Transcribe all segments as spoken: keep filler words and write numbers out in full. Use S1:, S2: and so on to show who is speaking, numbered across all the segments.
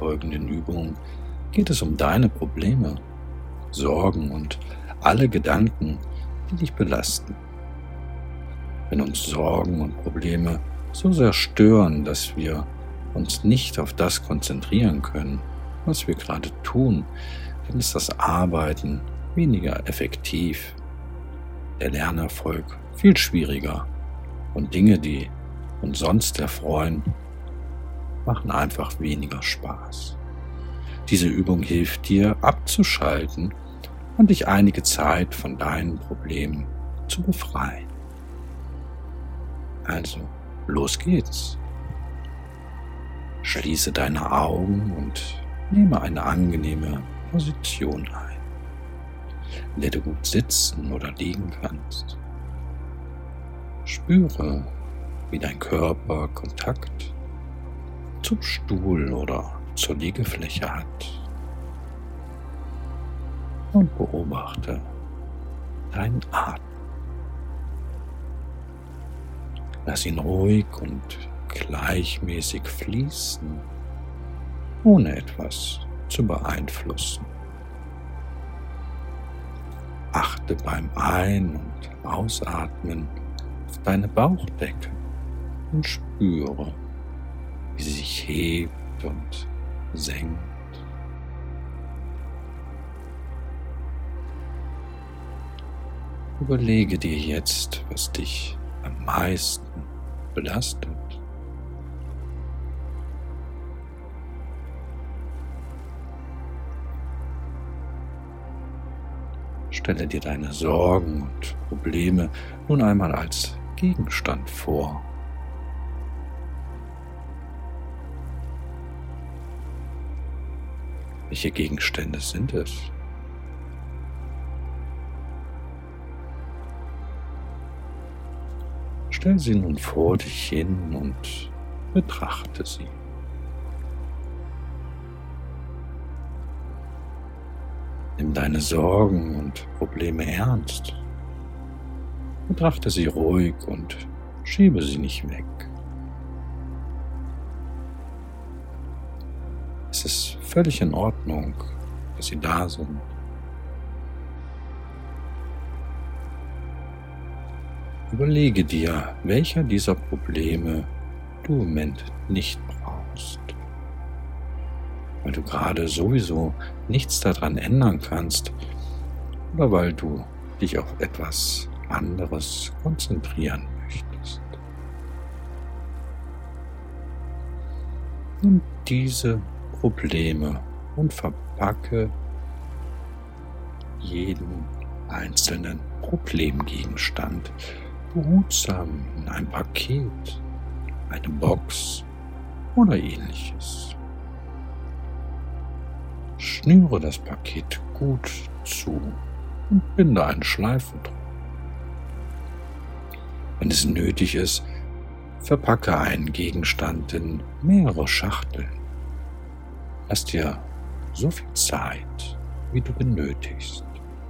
S1: folgenden Übung geht es um deine Probleme, Sorgen und alle Gedanken, die dich belasten. Wenn uns Sorgen und Probleme so sehr stören, dass wir uns nicht auf das konzentrieren können, was wir gerade tun, dann ist das Arbeiten weniger effektiv, der Lernerfolg viel schwieriger und Dinge, die uns sonst erfreuen, machen einfach weniger Spaß. Diese Übung hilft dir, abzuschalten und dich einige Zeit von deinen Problemen zu befreien. Also, los geht's. Schließe deine Augen und nehme eine angenehme Position ein, in der du gut sitzen oder liegen kannst. Spüre, wie dein Körper Kontakt zum Stuhl oder zur Liegefläche hat. Und beobachte deinen Atem. Lass ihn ruhig und gleichmäßig fließen, ohne etwas zu beeinflussen. Achte beim Ein- und Ausatmen auf deine Bauchdecke und spüre, wie sie sich hebt und senkt. Überlege dir jetzt, was dich am meisten belastet. Stelle dir deine Sorgen und Probleme nun einmal als Gegenstand vor. Welche Gegenstände sind es? Stell sie nun vor dich hin und betrachte sie. Nimm deine Sorgen und Probleme ernst. Betrachte sie ruhig und schiebe sie nicht weg. Es ist völlig in Ordnung, dass sie da sind. Überlege dir, welcher dieser Probleme du im Moment nicht brauchst, weil du gerade sowieso nichts daran ändern kannst oder weil du dich auf etwas anderes konzentrieren möchtest. Nimm diese Probleme und verpacke jeden einzelnen Problemgegenstand behutsam in ein Paket, eine Box oder ähnliches. Schnüre das Paket gut zu und binde einen Schleifen drum. Wenn es nötig ist, verpacke einen Gegenstand in mehrere Schachteln. Lass dir so viel Zeit, wie du benötigst.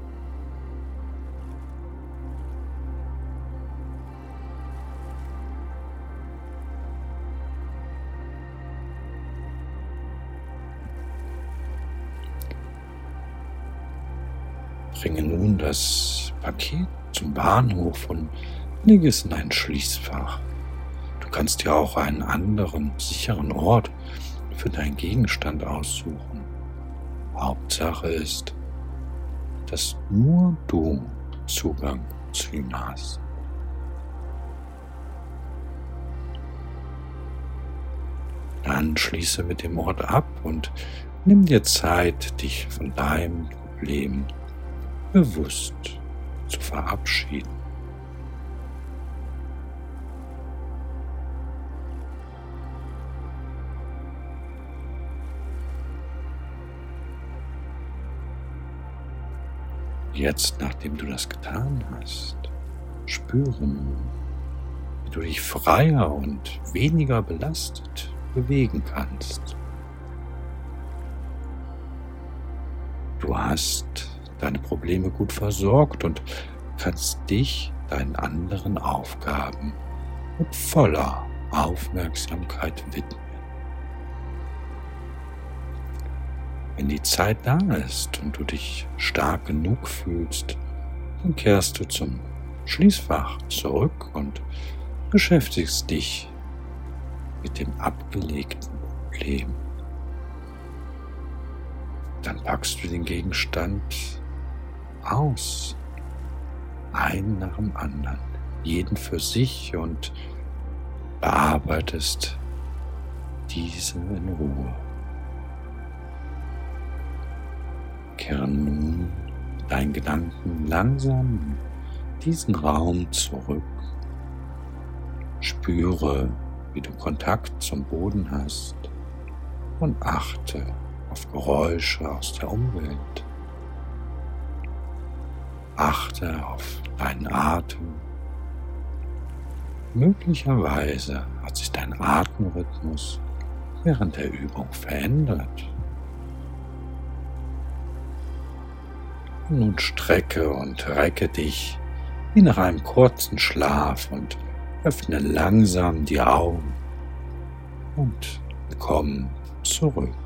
S1: Bringe nun das Paket zum Bahnhof und lege es in ein Schließfach. Du kannst dir auch einen anderen, sicheren Ort für deinen Gegenstand aussuchen. Hauptsache ist, dass nur du Zugang zu ihm hast. Dann schließe mit dem Ort ab und nimm dir Zeit, dich von deinem Problem bewusst zu verabschieden. Jetzt, nachdem du das getan hast, spüre nun, wie du dich freier und weniger belastet bewegen kannst. Du hast deine Probleme gut versorgt und kannst dich deinen anderen Aufgaben mit voller Aufmerksamkeit widmen. Wenn die Zeit da ist und du dich stark genug fühlst, dann kehrst du zum Schließfach zurück und beschäftigst dich mit dem abgelegten Problem. Dann packst du den Gegenstand aus, einen nach dem anderen, jeden für sich, und bearbeitest diese in Ruhe. Kehre nun deinen Gedanken langsam in diesen Raum zurück. Spüre, wie du Kontakt zum Boden hast, und achte auf Geräusche aus der Umwelt. Achte auf deinen Atem. Möglicherweise hat sich dein Atemrhythmus während der Übung verändert. Nun strecke und recke dich wie nach einem kurzen Schlaf und öffne langsam die Augen und komm zurück.